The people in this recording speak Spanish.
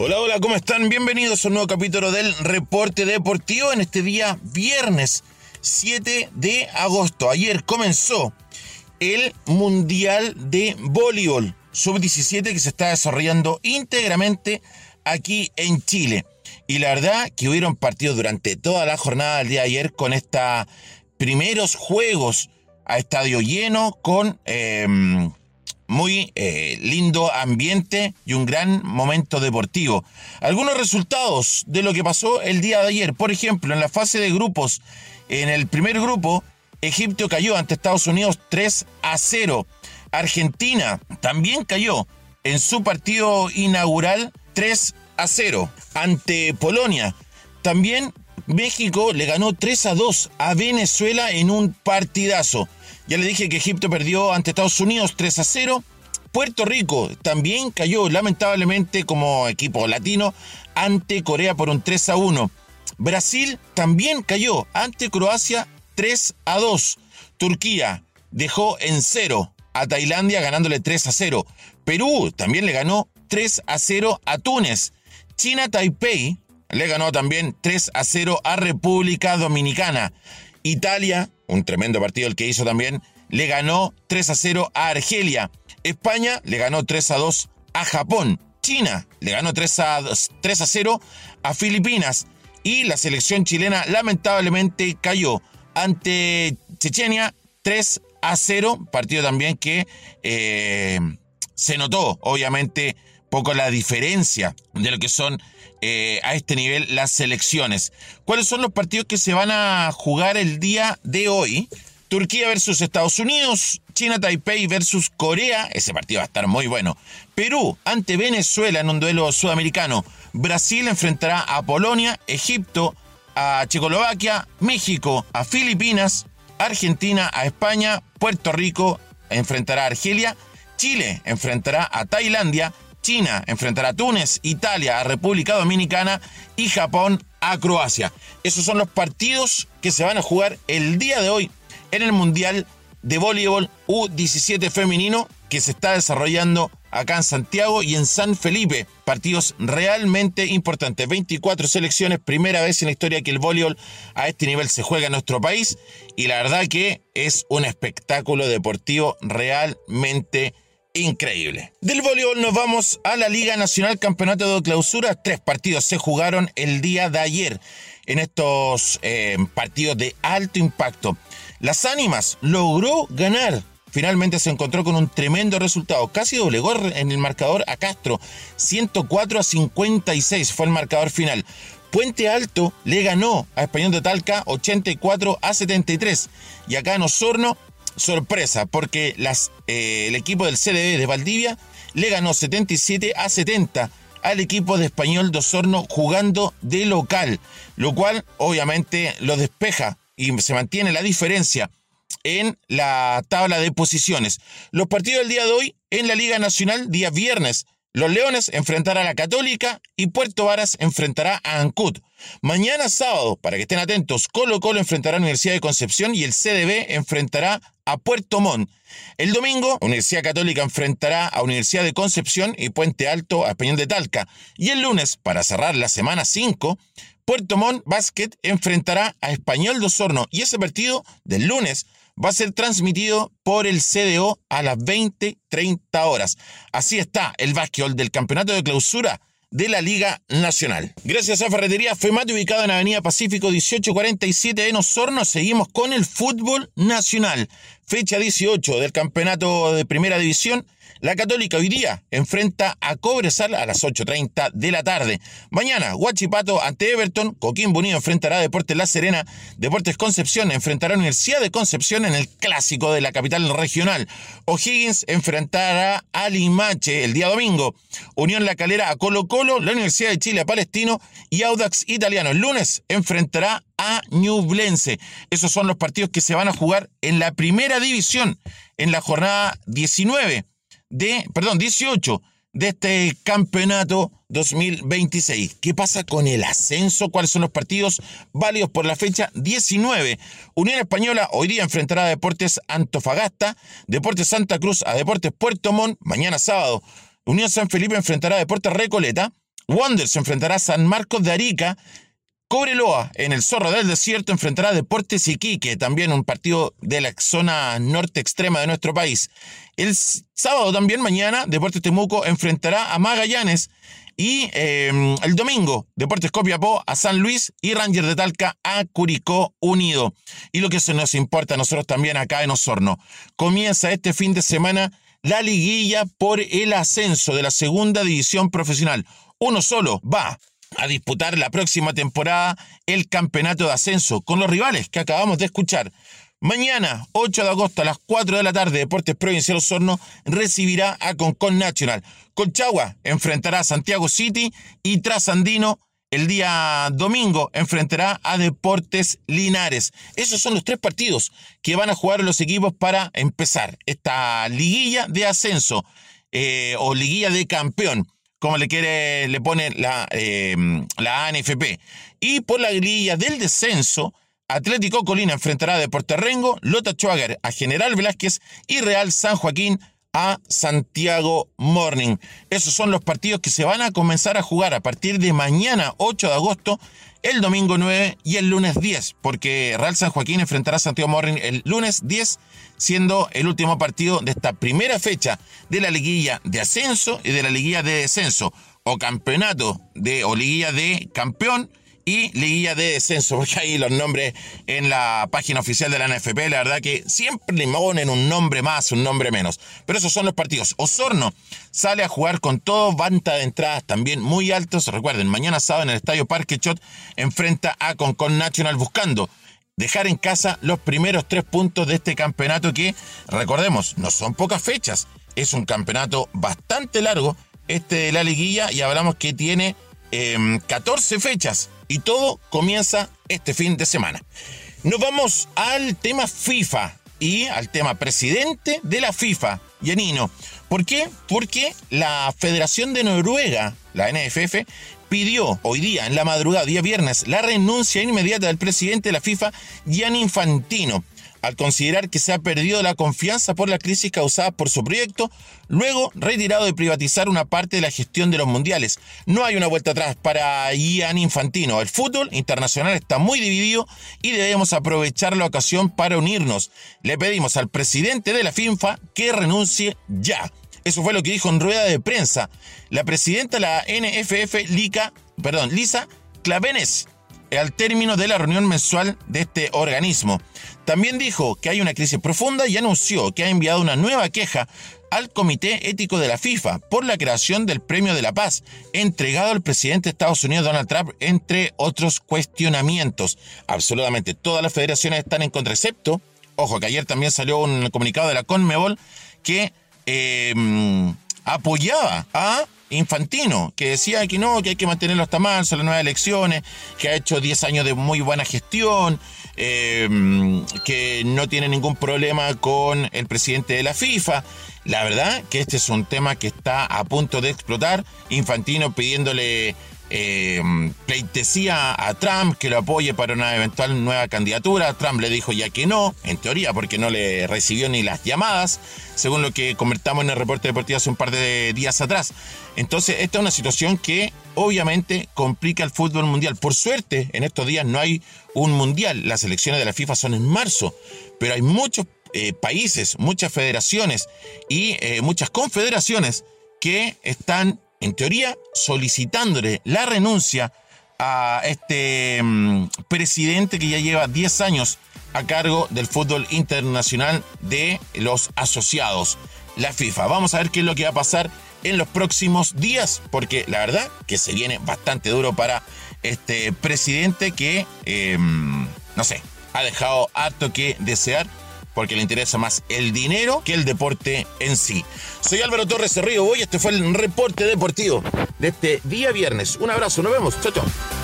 Hola, hola, ¿cómo están? Bienvenidos a un nuevo capítulo del Reporte Deportivo en este día viernes 7 de agosto. Ayer comenzó el Mundial de Voleibol Sub-17 que se está desarrollando íntegramente aquí en Chile. Y la verdad que hubieron partidos durante toda la jornada del día de ayer con estos primeros juegos a estadio lleno con muy lindo ambiente y un gran momento deportivo. Algunos resultados de lo que pasó el día de ayer. Por ejemplo, en la fase de grupos, en el primer grupo, Egipto cayó ante Estados Unidos 3-0. Argentina también cayó en su partido inaugural 3-0 ante Polonia. También México le ganó 3-2 a Venezuela en un partidazo. Ya le dije que Egipto perdió ante Estados Unidos 3-0. Puerto Rico también cayó lamentablemente como equipo latino ante Corea por un 3-1. Brasil también cayó ante Croacia 3-2. Turquía dejó en 0 a Tailandia ganándole 3-0. Perú también le ganó 3-0 a Túnez. China Taipei le ganó también 3-0 a República Dominicana. Italia, un tremendo partido el que hizo también, le ganó 3-0 a Argelia. España le ganó 3-2 a Japón. China le ganó 3-0 a Filipinas. Y la selección chilena lamentablemente cayó ante Chechenia 3-0. Partido también que se notó, obviamente, poco la diferencia de lo que son a este nivel las selecciones. ¿Cuáles son los partidos que se van a jugar el día de hoy? Turquía versus Estados Unidos, China Taipei versus Corea, ese partido va a estar muy bueno. Perú ante Venezuela en un duelo sudamericano. Brasil enfrentará a Polonia, Egipto a Checoslovaquia, México a Filipinas, Argentina a España, Puerto Rico enfrentará a Argelia, Chile enfrentará a Tailandia, China enfrentará a Túnez, Italia a República Dominicana y Japón a Croacia. Esos son los partidos que se van a jugar el día de hoy en el Mundial de Voleibol U17 femenino que se está desarrollando acá en Santiago y en San Felipe. Partidos realmente importantes. 24 selecciones, primera vez en la historia que el voleibol a este nivel se juega en nuestro país y la verdad que es un espectáculo deportivo realmente increíble. Del voleibol nos vamos a la Liga Nacional Campeonato de Clausura. 3 partidos se jugaron el día de ayer en estos partidos de alto impacto. Las Ánimas logró ganar. Finalmente se encontró con un tremendo resultado. Casi doblegó en el marcador a Castro. 104-56 fue el marcador final. Puente Alto le ganó a Español de Talca 84-73. Y acá en Osorno, sorpresa, porque el equipo del CDB de Valdivia le ganó 77-70 al equipo de Español de Osorno jugando de local, lo cual obviamente lo despeja y se mantiene la diferencia en la tabla de posiciones. Los partidos del día de hoy en la Liga Nacional, día viernes, los Leones enfrentarán a la Católica y Puerto Varas enfrentará a Ancud. Mañana sábado, para que estén atentos, Colo-Colo enfrentará a la Universidad de Concepción y el CDB enfrentará a Puerto Montt. El domingo, Universidad Católica enfrentará a Universidad de Concepción y Puente Alto a Español de Talca. Y el lunes, para cerrar la semana 5, Puerto Montt Basket enfrentará a Español de Osorno. Y ese partido del lunes va a ser transmitido por el CDO a las 20:30 horas. Así está el básquetbol del Campeonato de Clausura de la Liga Nacional. Gracias a Ferretería Femate, ubicado en Avenida Pacífico 1847 en Osorno, seguimos con el fútbol nacional. Fecha 18 del Campeonato de Primera División. La Católica hoy día enfrenta a Cobresal a las 8:30 de la tarde. Mañana, Huachipato ante Everton, Coquimbo Unido enfrentará a Deportes La Serena, Deportes Concepción enfrentará a Universidad de Concepción en el clásico de la capital regional. O'Higgins enfrentará a Limache el día domingo. Unión La Calera a Colo-Colo, la Universidad de Chile a Palestino y Audax Italiano el lunes enfrentará a Ñublense. Esos son los partidos que se van a jugar en la primera división en la jornada 18 de este campeonato 2026. ¿Qué pasa con el ascenso? ¿Cuáles son los partidos válidos por la fecha 19? Unión Española hoy día enfrentará a Deportes Antofagasta, Deportes Santa Cruz a Deportes Puerto Montt, mañana sábado. Unión San Felipe enfrentará a Deportes Recoleta, Wander se enfrentará a San Marcos de Arica. Cobreloa en el Zorro del Desierto enfrentará a Deportes Iquique, también un partido de la zona norte extrema de nuestro país. El sábado también, mañana, Deportes Temuco enfrentará a Magallanes. Y el domingo, Deportes Copiapó a San Luis y Rangers de Talca a Curicó Unido. Y lo que se nos importa a nosotros también acá en Osorno. Comienza este fin de semana la liguilla por el ascenso de la segunda división profesional. Uno solo va a disputar la próxima temporada el campeonato de ascenso con los rivales que acabamos de escuchar. Mañana, 8 de agosto a las 4 de la tarde, Deportes Provincial Osorno recibirá a Concón Nacional. Colchagua enfrentará a Santiago City y Trasandino el día domingo enfrentará a Deportes Linares. Esos son los 3 partidos que van a jugar los equipos para empezar esta liguilla de ascenso o liguilla de campeón, como le pone la ANFP. Y por la liguilla del descenso, Atlético Colina enfrentará a Deportes Rengo, Lota Schwager a General Velázquez y Real San Joaquín a Santiago Morning. Esos son los partidos que se van a comenzar a jugar a partir de mañana 8 de agosto, el domingo 9 y el lunes 10, porque Real San Joaquín enfrentará a Santiago Morning el lunes 10, siendo el último partido de esta primera fecha de la liguilla de ascenso y de la liguilla de descenso, o campeonato o liguilla de campeón y liguilla de descenso, porque ahí los nombres en la página oficial de la NFP, la verdad que siempre le ponen un nombre más, un nombre menos. Pero esos son los partidos. Osorno sale a jugar con todo, venta de entradas también muy altos. Recuerden, mañana sábado en el Estadio Parque Chot enfrenta a Concón Nacional buscando dejar en casa los primeros 3 puntos de este campeonato que, recordemos, no son pocas fechas. Es un campeonato bastante largo, este de la liguilla, y hablamos que tiene 14 fechas. Y todo comienza este fin de semana. Nos vamos al tema FIFA y al tema presidente de la FIFA, Janino. ¿Por qué? Porque la Federación de Noruega, la NFF, pidió hoy día, en la madrugada, día viernes, la renuncia inmediata del presidente de la FIFA, Gianni Infantino, al considerar que se ha perdido la confianza por la crisis causada por su proyecto, luego retirado de privatizar una parte de la gestión de los mundiales. No hay una vuelta atrás para Gianni Infantino. El fútbol internacional está muy dividido y debemos aprovechar la ocasión para unirnos. Le pedimos al presidente de la FIFA que renuncie ya. Eso fue lo que dijo en rueda de prensa la presidenta de la NFF, Lisa Klaveness, al término de la reunión mensual de este organismo. También dijo que hay una crisis profunda y anunció que ha enviado una nueva queja al Comité Ético de la FIFA por la creación del Premio de la Paz, entregado al presidente de Estados Unidos, Donald Trump, entre otros cuestionamientos. Absolutamente todas las federaciones están en contra, excepto, ojo, que ayer también salió un comunicado de la CONMEBOL que apoyaba a Infantino, que decía que no, que hay que mantenerlo hasta marzo, las nuevas elecciones, que ha hecho 10 años de muy buena gestión, que no tiene ningún problema con el presidente de la FIFA. La verdad que este es un tema que está a punto de explotar. Infantino pidiéndole pleitesía a Trump que lo apoye para una eventual nueva candidatura. Trump le dijo ya que no, en teoría, porque no le recibió ni las llamadas, según lo que comentamos en el reporte deportivo hace un par de días atrás. Entonces, esta es una situación que obviamente complica el fútbol mundial. Por suerte, en estos días no hay un mundial. Las elecciones de la FIFA son en marzo, pero hay muchos países, muchas federaciones y muchas confederaciones que están, en teoría, solicitándole la renuncia a este presidente que ya lleva 10 años a cargo del fútbol internacional de los asociados, la FIFA. Vamos a ver qué es lo que va a pasar en los próximos días, porque la verdad que se viene bastante duro para este presidente que, no sé, ha dejado harto que desear, porque le interesa más el dinero que el deporte en sí. Soy Álvaro Torres Cerrillo, hoy este fue el reporte deportivo de este día viernes. Un abrazo, nos vemos, chao, chao.